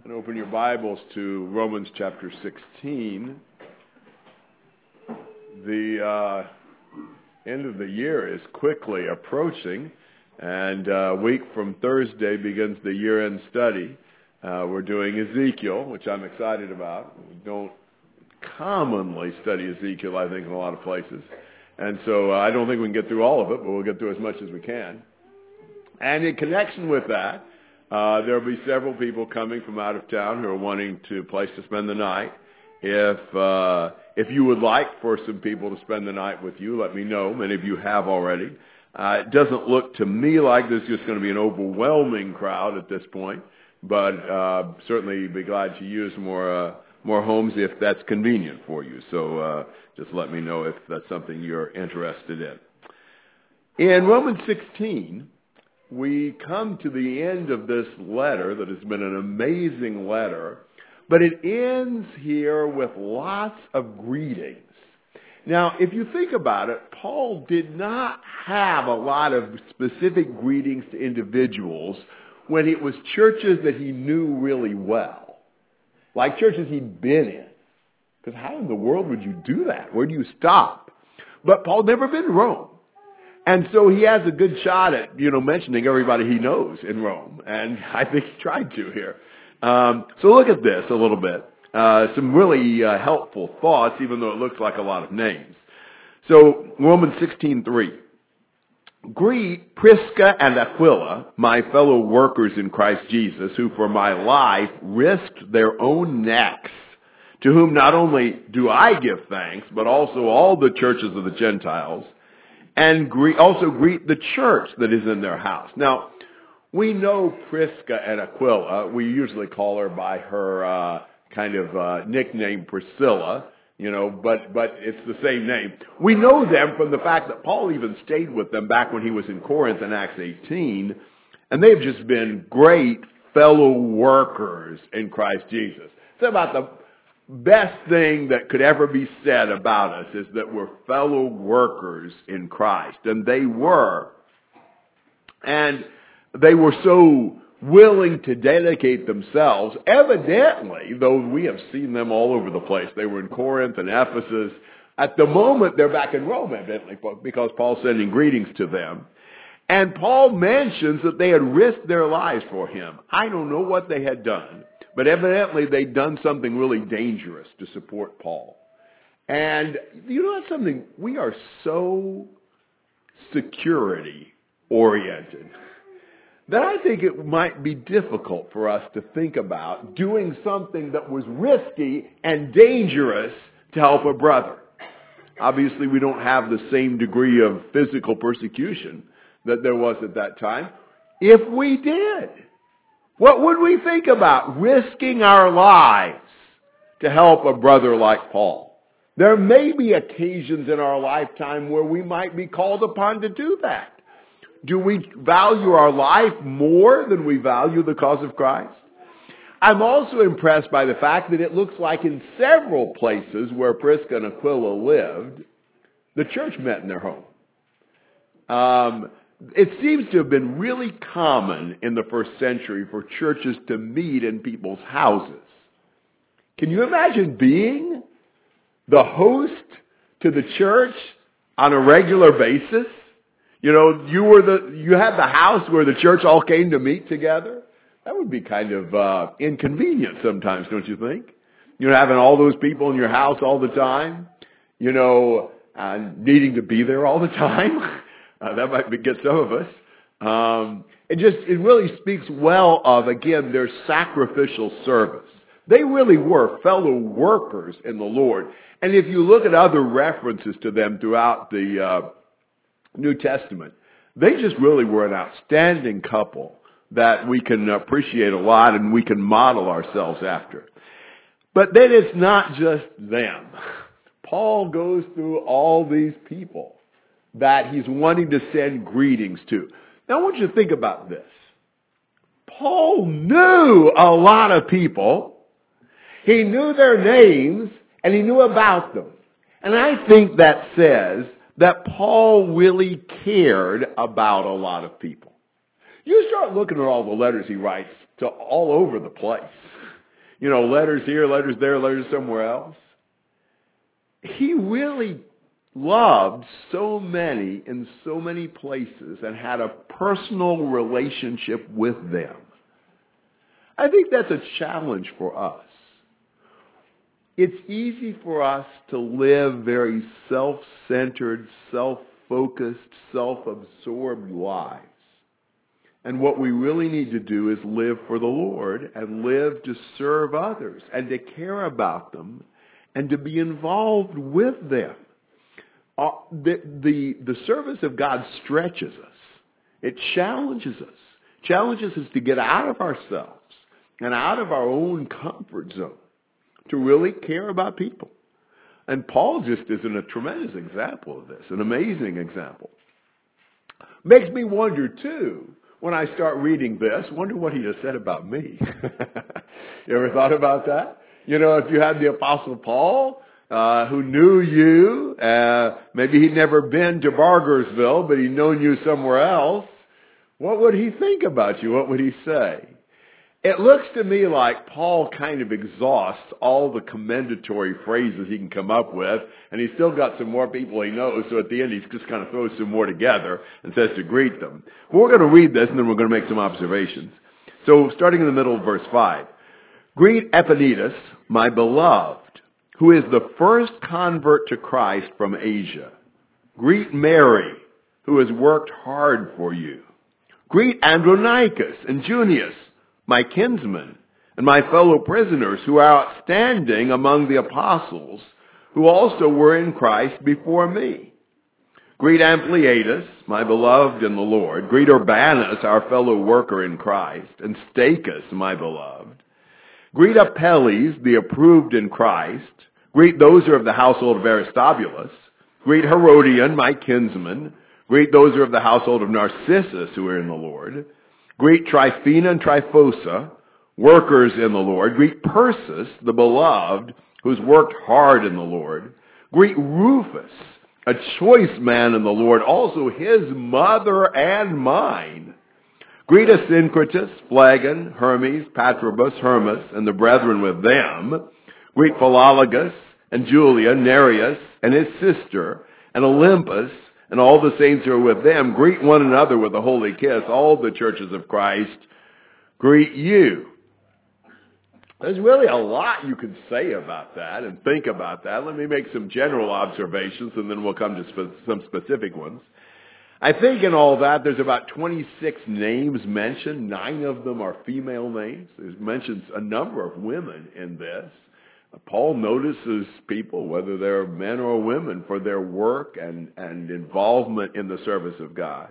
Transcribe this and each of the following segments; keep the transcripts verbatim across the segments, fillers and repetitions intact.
And open your Bibles to Romans chapter sixteen. The uh, end of the year is quickly approaching, and a week from Thursday begins the year-end study. Uh, we're doing Ezekiel, which I'm excited about. We don't commonly study Ezekiel, I think, in a lot of places. And so uh, I don't think we can get through all of it, but we'll get through as much as we can. And in connection with that, Uh, there will be several people coming from out of town who are wanting to place to spend the night. If uh, if you would like for some people to spend the night with you, let me know. Many of you have already. Uh, it doesn't look to me like there's just going to be an overwhelming crowd at this point, but uh, certainly be glad to use more uh, more homes if that's convenient for you. So uh, just let me know if that's something you're interested in. In Romans sixteen, we come to the end of this letter that has been an amazing letter, but it ends here with lots of greetings. Now, if you think about it, Paul did not have a lot of specific greetings to individuals when it was churches that he knew really well, like churches he'd been in. Because how in the world would you do that? Where do you stop? But Paul never been to Rome. And so he has a good shot at, you know, mentioning everybody he knows in Rome. And I think he tried to here. Um, so look at this a little bit. Uh, some really uh, helpful thoughts, even though it looks like a lot of names. So Romans sixteen three. Greet Prisca and Aquila, my fellow workers in Christ Jesus, who for my life risked their own necks, to whom not only do I give thanks, but also all the churches of the Gentiles. And greet, also greet the church that is in their house. Now, we know Prisca and Aquila. We usually call her by her uh, kind of uh, nickname Priscilla, you know, but but it's the same name. We know them from the fact that Paul even stayed with them back when he was in Corinth in Acts eighteen, and they've just been great fellow workers in Christ Jesus. It's about the best thing that could ever be said about us is that we're fellow workers in Christ. And they were. And they were so willing to dedicate themselves. Evidently, though we have seen them all over the place. They were in Corinth and Ephesus. At the moment, they're back in Rome, evidently, because Paul's sending greetings to them. And Paul mentions that they had risked their lives for him. I don't know what they had done. But evidently they'd done something really dangerous to support Paul. And you know that's something, we are so security-oriented that I think it might be difficult for us to think about doing something that was risky and dangerous to help a brother. Obviously we don't have the same degree of physical persecution that there was at that time. If we did, what would we think about risking our lives to help a brother like Paul? There may be occasions in our lifetime where we might be called upon to do that. Do we value our life more than we value the cause of Christ? I'm also impressed by the fact that it looks like in several places where Prisca and Aquila lived, the church met in their home. Um... It seems to have been really common in the first century for churches to meet in people's houses. Can you imagine being the host to the church on a regular basis? You know, you were the you had the house where the church all came to meet together. That would be kind of uh, inconvenient sometimes, don't you think? You know, having all those people in your house all the time. You know, uh, needing to be there all the time. Uh, that might be, get some of us. Um, it just, it really speaks well of, again, their sacrificial service. They really were fellow workers in the Lord. And if you look at other references to them throughout the uh, New Testament, they just really were an outstanding couple that we can appreciate a lot and we can model ourselves after. But then it's not just them. Paul goes through all these people that he's wanting to send greetings to. Now I want you to think about this. Paul knew a lot of people. He knew their names and he knew about them. And I think that says that Paul really cared about a lot of people. You start looking at all the letters he writes to all over the place. you know, letters here, letters there, letters somewhere else. He really loved so many in so many places and had a personal relationship with them. I think that's a challenge for us. It's easy for us to live very self-centered, self-focused, self-absorbed lives. And what we really need to do is live for the Lord and live to serve others and to care about them and to be involved with them. Uh, the, the, the service of God stretches us. It challenges us. Challenges us to get out of ourselves and out of our own comfort zone to really care about people. And Paul just is a tremendous example of this, an amazing example. Makes me wonder, too, when I start reading this, wonder what he has said about me. You ever thought about that? You know, if you had the Apostle Paul, uh, who knew you, uh, maybe he'd never been to Bargersville, but he'd known you somewhere else, what would he think about you? What would he say? It looks to me like Paul kind of exhausts all the commendatory phrases he can come up with, and he's still got some more people he knows, so at the end he just kind of throws some more together and says to greet them. Well, we're going to read this, and then we're going to make some observations. So, starting in the middle of verse five. Greet Epaenetus, my beloved, who is the first convert to Christ from Asia. Greet Mary, who has worked hard for you. Greet Andronicus and Junius, my kinsmen, and my fellow prisoners who are outstanding among the apostles, who also were in Christ before me. Greet Ampliatus, my beloved in the Lord. Greet Urbanus, our fellow worker in Christ, and Stachys, my beloved. Greet Apelles, the approved in Christ. Greet those who are of the household of Aristobulus. Greet Herodion, my kinsman. Greet those who are of the household of Narcissus, who are in the Lord. Greet Tryphena and Tryphosa, workers in the Lord. Greet Persis, the beloved, who's worked hard in the Lord. Greet Rufus, a choice man in the Lord, also his mother and mine. Greet Asyncritus, Phlegon, Hermes, Patrobus, Hermas, and the brethren with them. Greet Philologus and Julia, Nereus, and his sister, and Olympus, and all the saints who are with them. Greet one another with a holy kiss. All the churches of Christ greet you. There's really a lot you can say about that and think about that. Let me make some general observations, and then we'll come to spe- some specific ones. I think in all that, there's about twenty-six names mentioned. Nine of them are female names. There's mentions a number of women in this. Paul notices people, whether they're men or women, for their work and, and involvement in the service of God.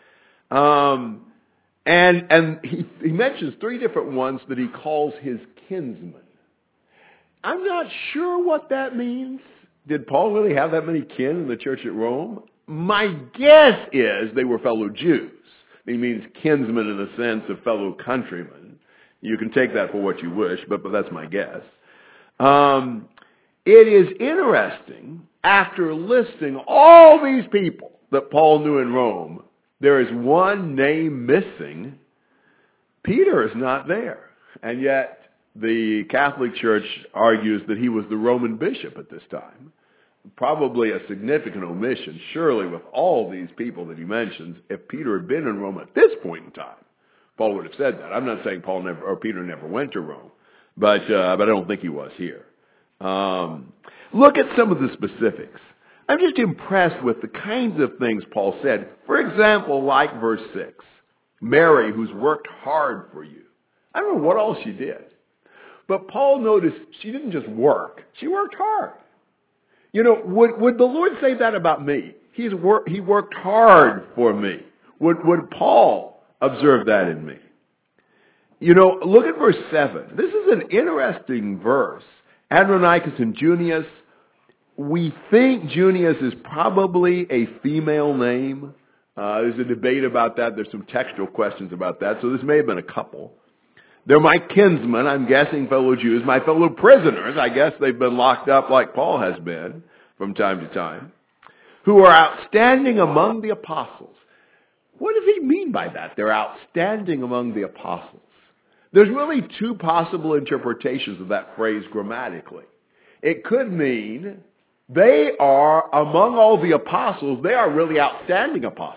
Um, and and he, he mentions three different ones that he calls his kinsmen. I'm not sure what that means. Did Paul really have that many kin in the church at Rome? My guess is they were fellow Jews. He means kinsmen in the sense of fellow countrymen. You can take that for what you wish, but, but that's my guess. Um, it is interesting, after listing all these people that Paul knew in Rome, there is one name missing. Peter is not there. And yet the Catholic Church argues that he was the Roman bishop at this time. Probably a significant omission, surely, with all these people that he mentions. If Peter had been in Rome at this point in time, Paul would have said that. I'm not saying Paul never or Peter never went to Rome. But uh, but I don't think he was here. Um, look at some of the specifics. I'm just impressed with the kinds of things Paul said. For example, like verse six, Mary, who's worked hard for you. I don't know what all she did. But Paul noticed she didn't just work. She worked hard. You know, would, would the Lord say that about me? He's wor- he worked hard for me. Would, would Paul observe that in me? You know, look at verse seven. This is an interesting verse. Andronicus and Junius. We think Junius is probably a female name. Uh, there's a debate about that. There's some textual questions about that. So this may have been a couple. They're my kinsmen, I'm guessing fellow Jews. My fellow prisoners, I guess they've been locked up like Paul has been from time to time, who are outstanding among the apostles. What does he mean by that? They're outstanding among the apostles. There's really two possible interpretations of that phrase grammatically. It could mean they are, among all the apostles, they are really outstanding apostles.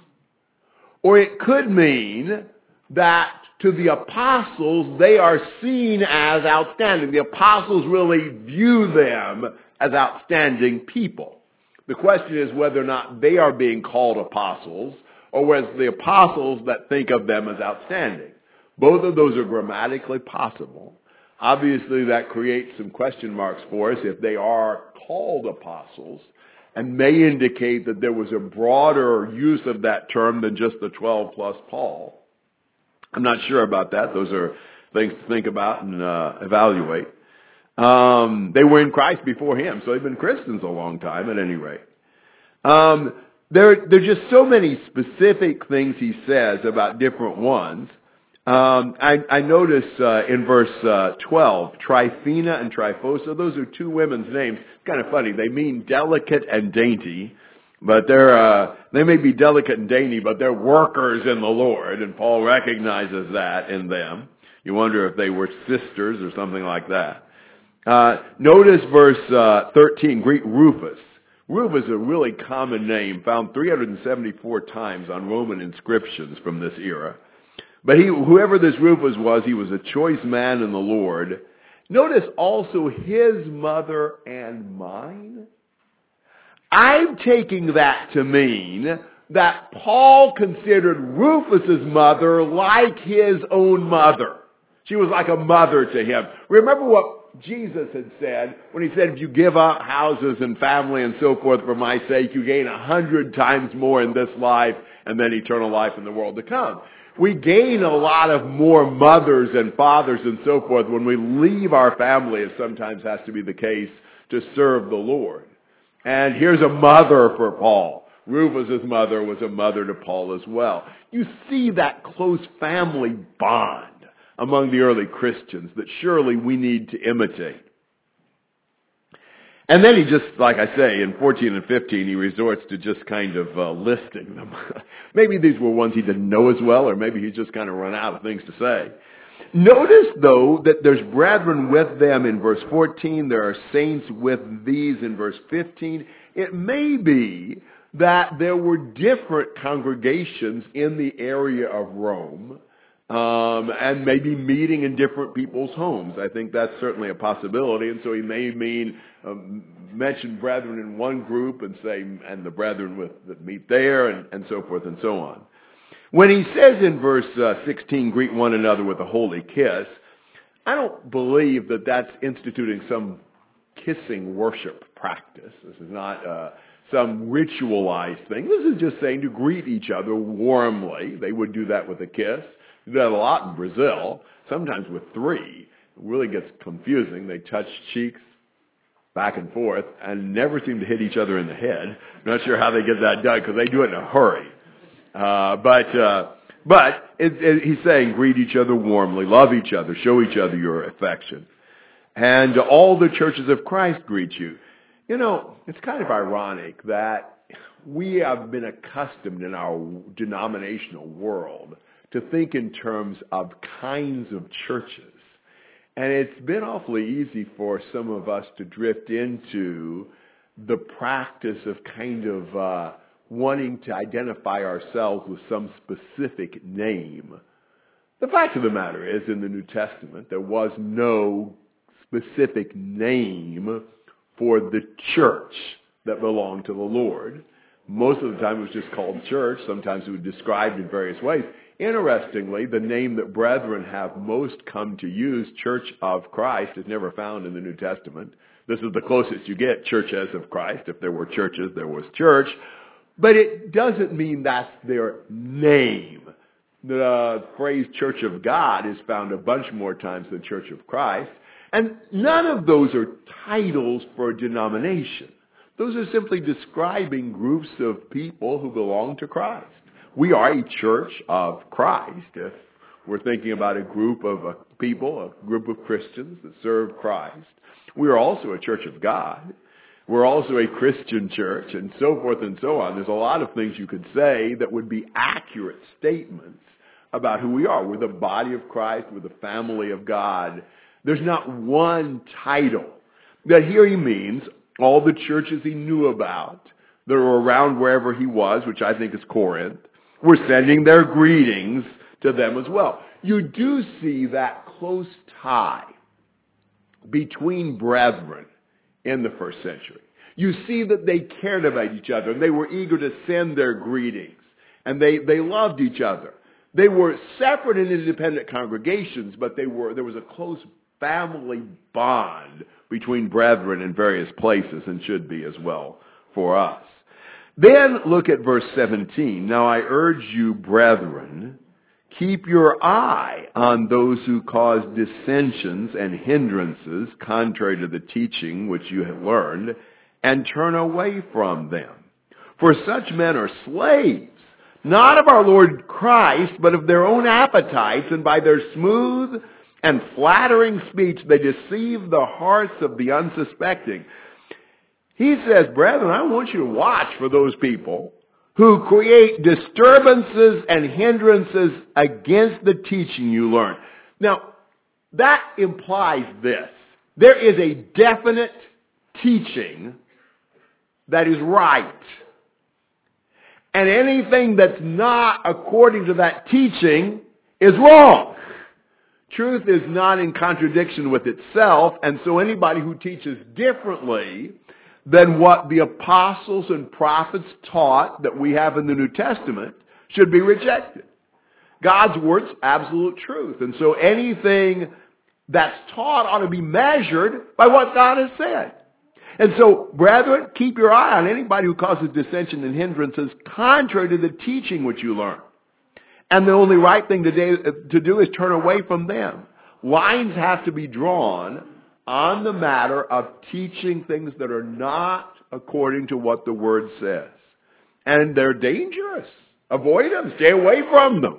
Or it could mean that to the apostles, they are seen as outstanding. The apostles really view them as outstanding people. The question is whether or not they are being called apostles, or whether it's the apostles that think of them as outstanding. Both of those are grammatically possible. Obviously, that creates some question marks for us if they are called apostles, and may indicate that there was a broader use of that term than just the twelve plus Paul. I'm not sure about that. Those are things to think about and uh, evaluate. Um, they were in Christ before him, so they've been Christians a long time at any rate. Um, there, there are just so many specific things he says about different ones. Um, I, I notice uh, in verse uh, twelve, Tryphena and Tryphosa, those are two women's names. It's kind of funny. They mean delicate and dainty, but they're uh, they may be delicate and dainty, but they're workers in the Lord, and Paul recognizes that in them. You wonder if they were sisters or something like that. Uh, notice verse uh, thirteen, greet Rufus. Rufus is a really common name, found three hundred seventy-four times on Roman inscriptions from this era. But he, whoever this Rufus was, he was a choice man in the Lord. Notice also his mother and mine. I'm taking that to mean that Paul considered Rufus's mother like his own mother. She was like a mother to him. Remember what Jesus had said when he said, if you give up houses and family and so forth for my sake, you gain a hundred times more in this life and then eternal life in the world to come. We gain a lot of more mothers and fathers and so forth when we leave our family, as sometimes has to be the case, to serve the Lord. And here's a mother for Paul. Rufus's mother was a mother to Paul as well. You see that close family bond among the early Christians that surely we need to imitate. And then he just, like I say, in fourteen and fifteen, he resorts to just kind of uh, listing them. Maybe these were ones he didn't know as well, or maybe he just kind of run out of things to say. Notice, though, that there's brethren with them in verse fourteen. There are saints with these in verse fifteen. It may be that there were different congregations in the area of Rome, Um, and maybe meeting in different people's homes. I think that's certainly a possibility. And so he may mean um, mention brethren in one group and say, and the brethren with, that meet there, and, and so forth and so on. When he says in verse uh, sixteen, greet one another with a holy kiss, I don't believe that that's instituting some kissing worship practice. This is not uh, some ritualized thing. This is just saying to greet each other warmly. They would do that with a kiss. They do that a lot in Brazil, sometimes with three. It really gets confusing. They touch cheeks back and forth and never seem to hit each other in the head. I'm not sure how they get that done because they do it in a hurry. Uh, but uh, but it, it, he's saying greet each other warmly, love each other, show each other your affection. And all the churches of Christ greet you. You know, it's kind of ironic that we have been accustomed in our denominational world to think in terms of kinds of churches. And it's been awfully easy for some of us to drift into the practice of kind of uh, wanting to identify ourselves with some specific name. The fact of the matter is, in the New Testament, there was no specific name for the church that belonged to the Lord. Most of the time it was just called church. Sometimes it was described in various ways. Interestingly, the name that brethren have most come to use, Church of Christ, is never found in the New Testament. This is the closest you get, churches of Christ. If there were churches, there was church. But it doesn't mean that's their name. The phrase Church of God is found a bunch more times than Church of Christ. And none of those are titles for a denomination. Those are simply describing groups of people who belong to Christ. We are a church of Christ. If we're thinking about a group of uh, people, a group of Christians that serve Christ, we are also a church of God. We're also a Christian church, and so forth and so on. There's a lot of things you could say that would be accurate statements about who we are. We're the body of Christ. We're the family of God. There's not one title. That here he means all the churches he knew about that were around wherever he was, which I think is Corinth, were sending their greetings to them as well. You do see that close tie between brethren in the first century. You see that they cared about each other, and they were eager to send their greetings, and they, they loved each other. They were separate and independent congregations, but they were there was a close family bond between brethren in various places, and should be as well for us. Then look at verse seventeen. Now I urge you, brethren, keep your eye on those who cause dissensions and hindrances contrary to the teaching which you have learned, and turn away from them. For such men are slaves, not of our Lord Christ, but of their own appetites, and by their smooth and flattering speech they deceive the hearts of the unsuspecting. He says, brethren, I want you to watch for those people who create disturbances and hindrances against the teaching you learn. Now, that implies this. There is a definite teaching that is right. And anything that's not according to that teaching is wrong. Truth is not in contradiction with itself, and so anybody who teaches differently than what the apostles and prophets taught that we have in the New Testament should be rejected. God's word's absolute truth, and so anything that's taught ought to be measured by what God has said. And so, brethren, keep your eye on anybody who causes dissension and hindrances contrary to the teaching which you learn. And the only right thing to do, to do is turn away from them. Lines have to be drawn on the matter of teaching things that are not according to what the Word says. And they're dangerous. Avoid them. Stay away from them.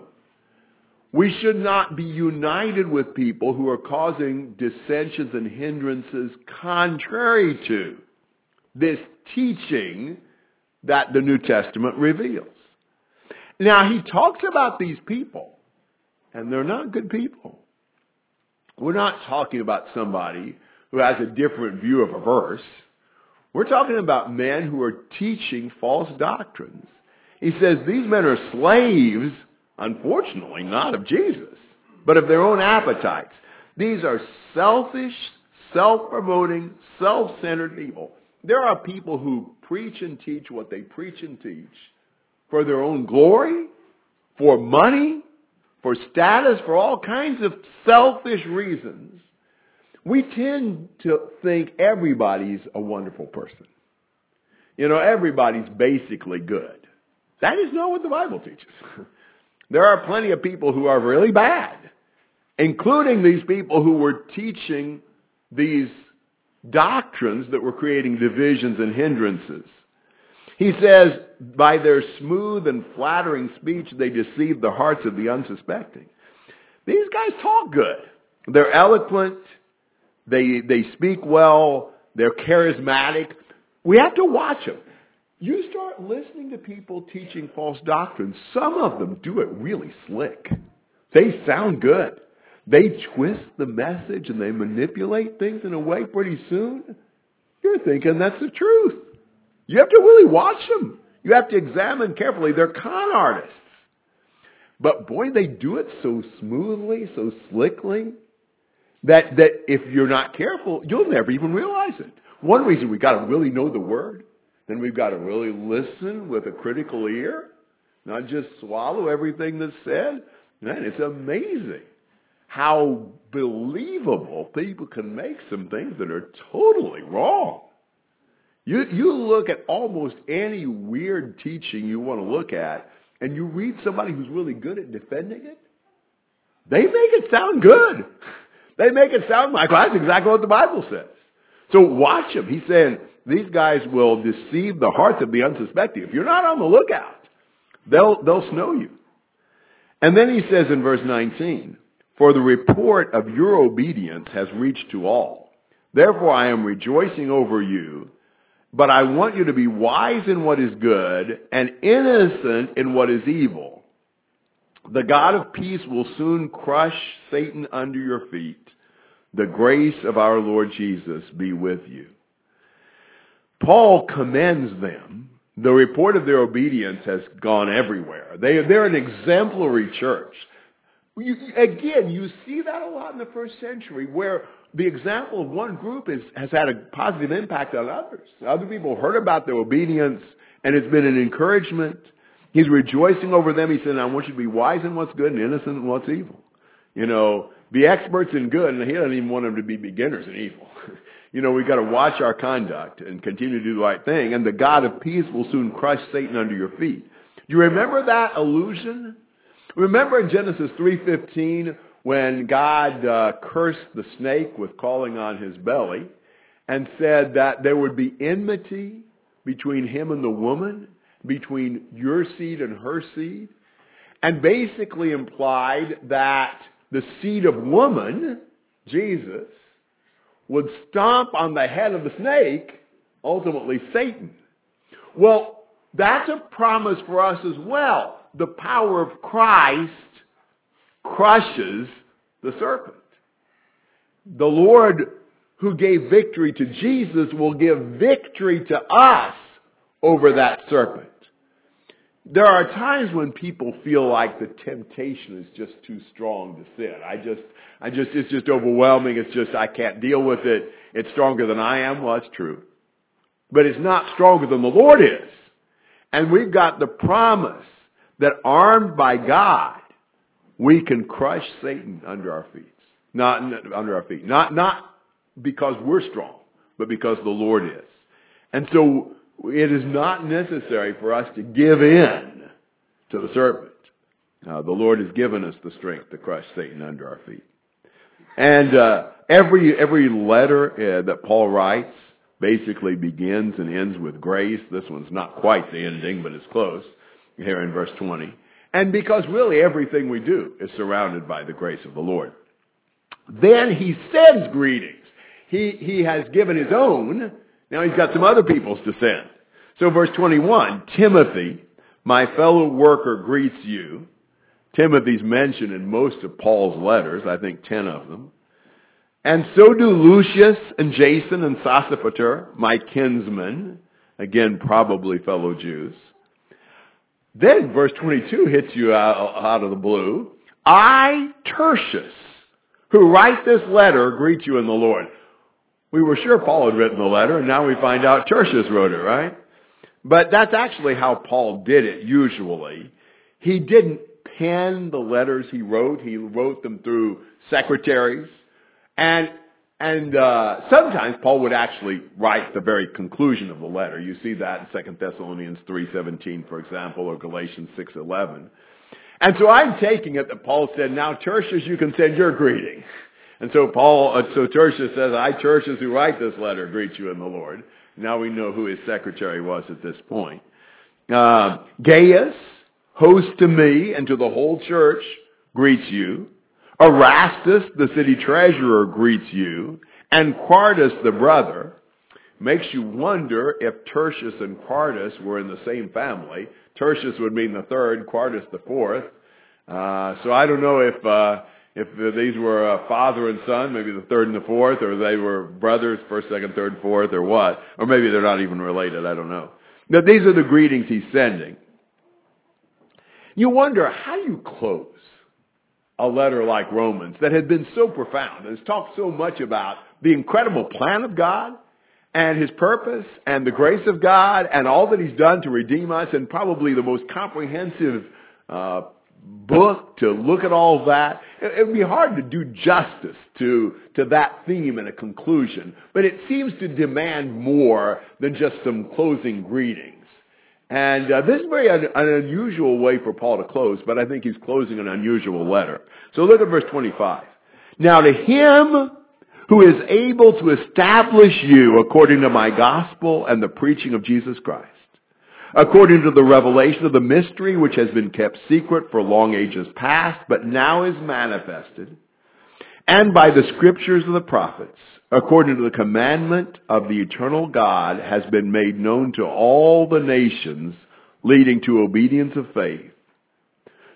We should not be united with people who are causing dissensions and hindrances contrary to this teaching that the New Testament reveals. Now, he talks about these people, and they're not good people. We're not talking about somebody who has a different view of a verse. We're talking about men who are teaching false doctrines. He says these men are slaves, unfortunately, not of Jesus, but of their own appetites. These are selfish, self-promoting, self-centered people. There are people who preach and teach what they preach and teach for their own glory, for money, for status, for all kinds of selfish reasons. We tend to think everybody's a wonderful person. You know, everybody's basically good. That is not what the Bible teaches. There are plenty of people who are really bad, including these people who were teaching these doctrines that were creating divisions and hindrances. He says, by their smooth and flattering speech, they deceive the hearts of the unsuspecting. These guys talk good. They're eloquent. They, they speak well. They're charismatic. We have to watch them. You start listening to people teaching false doctrines. Some of them do it really slick. They sound good. They twist the message and they manipulate things in a way pretty soon. You're thinking that's the truth. You have to really watch them. You have to examine carefully. They're con artists. But boy, they do it so smoothly, so slickly, that, that if you're not careful, you'll never even realize it. One reason we've got to really know the Word, then we've got to really listen with a critical ear, not just swallow everything that's said. Man, it's amazing how believable people can make some things that are totally wrong. You, you look at almost any weird teaching you want to look at, and you read somebody who's really good at defending it, they make it sound good. They make it sound like, well, that's exactly what the Bible says. So watch them. He's saying these guys will deceive the hearts of the unsuspecting. If you're not on the lookout, they'll, they'll snow you. And then he says in verse nineteen, for the report of your obedience has reached to all. Therefore I am rejoicing over you, but I want you to be wise in what is good and innocent in what is evil. The God of peace will soon crush Satan under your feet. The grace of our Lord Jesus be with you. Paul commends them. The report of their obedience has gone everywhere. They, they're an exemplary church. You, again, you see that a lot in the first century, where the example of one group is, has had a positive impact on others. Other people heard about their obedience, and it's been an encouragement. He's rejoicing over them. He said, I want you to be wise in what's good and innocent in what's evil. You know, be experts in good, and he doesn't even want them to be beginners in evil. You know, we've got to watch our conduct and continue to do the right thing, and the God of peace will soon crush Satan under your feet. Do you remember that allusion? Remember in Genesis three fifteen when God uh, cursed the snake with calling on his belly and said that there would be enmity between him and the woman, between your seed and her seed, and basically implied that the seed of woman, Jesus, would stomp on the head of the snake, ultimately Satan. Well, that's a promise for us as well. The power of Christ crushes the serpent. The Lord who gave victory to Jesus will give victory to us over that serpent. There are times when people feel like the temptation is just too strong to sin. I just, I just, it's just overwhelming. It's just, I can't deal with it. It's stronger than I am. Well, that's true. But it's not stronger than the Lord is. And we've got the promise that armed by God, we can crush Satan under our feet. Not under our feet. Not, not because we're strong, but because the Lord is. And so it is not necessary for us to give in to the serpent. Uh, the Lord has given us the strength to crush Satan under our feet. And uh, every every letter uh, that Paul writes basically begins and ends with grace. This one's not quite the ending, but it's close, here in verse twenty. And because really everything we do is surrounded by the grace of the Lord. Then he sends greetings. He, he has given his own. Now he's got some other people's to send. So verse twenty-one, Timothy, my fellow worker, greets you. Timothy's mentioned in most of Paul's letters, I think ten of them. And so do Lucius and Jason and Sosipater, my kinsmen, again probably fellow Jews. Then verse twenty-two hits you out, out of the blue. I, Tertius, who write this letter, greet you in the Lord. We were sure Paul had written the letter, and now we find out Tertius wrote it, right? But that's actually how Paul did it usually. He didn't pen the letters he wrote. He wrote them through secretaries. And and uh, sometimes Paul would actually write the very conclusion of the letter. You see that in Second Thessalonians three seventeen, for example, or Galatians six eleven. And so I'm taking it that Paul said, now Tertius, you can send your greeting. And so Paul, uh, so Tertius says, I, Tertius, who write this letter, greet you in the Lord. Now we know who his secretary was at this point. Uh, Gaius, host to me and to the whole church, greets you. Erastus, the city treasurer, greets you. And Quartus, the brother. Makes you wonder if Tertius and Quartus were in the same family. Tertius would mean the third, Quartus the fourth. Uh, so I don't know if uh, if these were uh, father and son, maybe the third and the fourth, or they were brothers, first, second, third, fourth, or what. Or maybe they're not even related, I don't know. Now these are the greetings he's sending. You wonder, how do you close a letter like Romans that had been so profound and has talked so much about the incredible plan of God and his purpose and the grace of God and all that he's done to redeem us, and probably the most comprehensive uh, book to look at all of that. It would be hard to do justice to, to that theme in a conclusion, but it seems to demand more than just some closing greetings. And uh, this is very un- an unusual way for Paul to close, but I think he's closing an unusual letter. So look at verse twenty-five. Now to him who is able to establish you according to my gospel and the preaching of Jesus Christ, according to the revelation of the mystery which has been kept secret for long ages past, but now is manifested, and by the scriptures of the prophets, according to the commandment of the eternal God, has been made known to all the nations, leading to obedience of faith.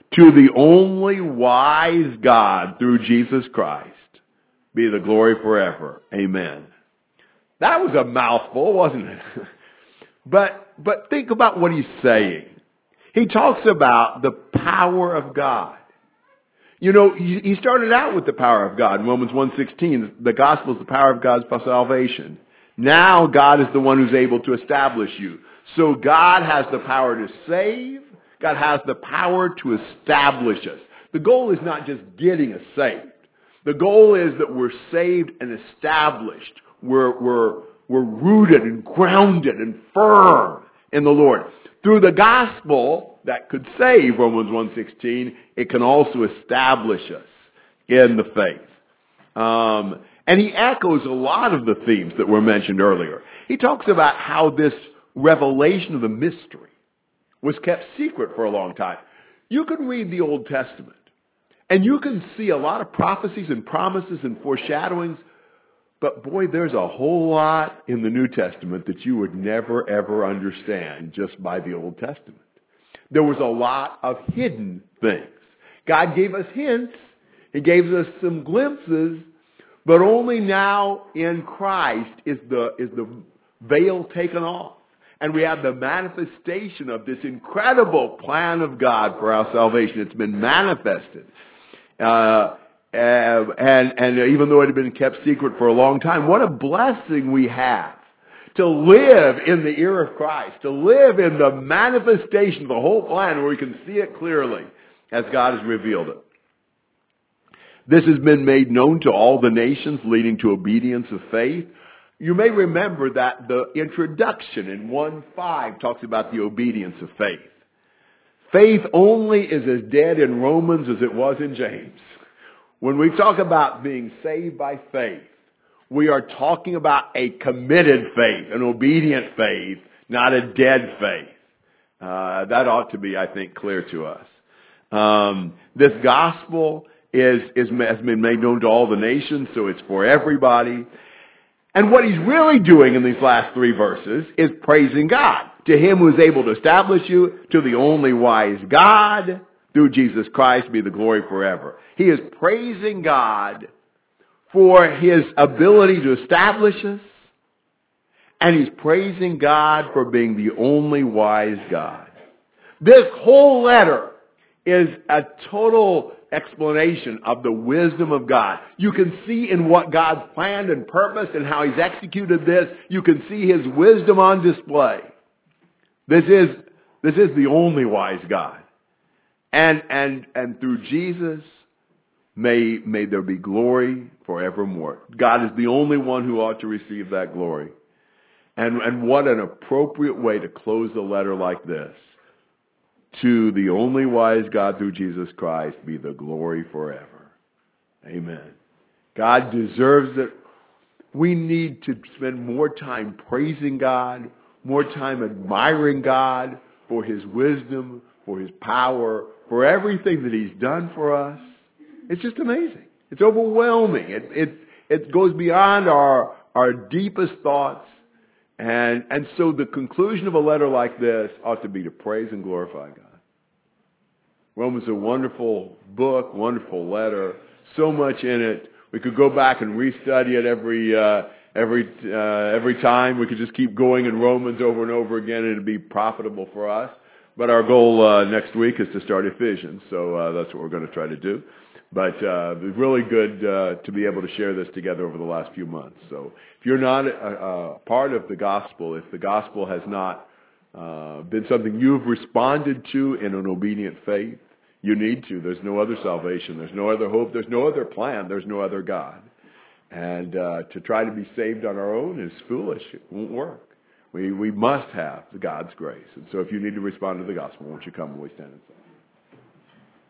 To the only wise God through Jesus Christ be the glory forever. Amen. That was a mouthful, wasn't it? But but think about what he's saying. He talks about the power of God. You know, he he started out with the power of God in Romans one sixteen. The gospel is the power of God for salvation. Now God is the one who's able to establish you. So God has the power to save. God has the power to establish us. The goal is not just getting us saved. The goal is that we're saved and established. We're, we're, we're rooted and grounded and firm in the Lord. Through the gospel that could save, Romans one sixteen, it can also establish us in the faith. Um, and he echoes a lot of the themes that were mentioned earlier. He talks about how this revelation of the mystery was kept secret for a long time. You can read the Old Testament, and you can see a lot of prophecies and promises and foreshadowings, but boy, there's a whole lot in the New Testament that you would never, ever understand just by the Old Testament. There was a lot of hidden things. God gave us hints. He gave us some glimpses, but only now in Christ is the, is the veil taken off. And we have the manifestation of this incredible plan of God for our salvation. It's been manifested. Uh, and, and even though it had been kept secret for a long time, what a blessing we have to live in the era of Christ, to live in the manifestation of the whole plan where we can see it clearly as God has revealed it. This has been made known to all the nations, leading to obedience of faith. You may remember that the introduction in one five talks about the obedience of faith. Faith only is as dead in Romans as it was in James. When we talk about being saved by faith, we are talking about a committed faith, an obedient faith, not a dead faith. Uh, that ought to be, I think, clear to us. Um, this gospel is, is has been made known to all the nations, so it's for everybody. And what he's really doing in these last three verses is praising God. To him who is able to establish you, to the only wise God, through Jesus Christ, be the glory forever. He is praising God for his ability to establish us, and he's praising God for being the only wise God. This whole letter is a total explanation of the wisdom of God. You can see in what God's planned and purposed and how he's executed this. You can see his wisdom on display. This is, this is the only wise God. And, and, and through Jesus, may, may there be glory forevermore. God is the only one who ought to receive that glory. And, and what an appropriate way to close a letter like this. To the only wise God through Jesus Christ be the glory forever. Amen. God deserves it. We need to spend more time praising God, more time admiring God for his wisdom, for his power, for everything that he's done for us. It's just amazing. It's overwhelming. It, it, it goes beyond our, our deepest thoughts. And, and so the conclusion of a letter like this ought to be to praise and glorify God. Romans is a wonderful book, wonderful letter, so much in it. We could go back and restudy it every uh, every uh, every time. We could just keep going in Romans over and over again, and it'd be profitable for us. But our goal uh, next week is to start Ephesians, so uh, that's what we're going to try to do. But uh, it's really good uh, to be able to share this together over the last few months. So if you're not a, a part of the gospel, if the gospel has not uh, been something you've responded to in an obedient faith, you need to. There's no other salvation. There's no other hope. There's no other plan. There's no other God. And uh, to try to be saved on our own is foolish. It won't work. We we must have God's grace. And so if you need to respond to the gospel, won't you come and we stand and say.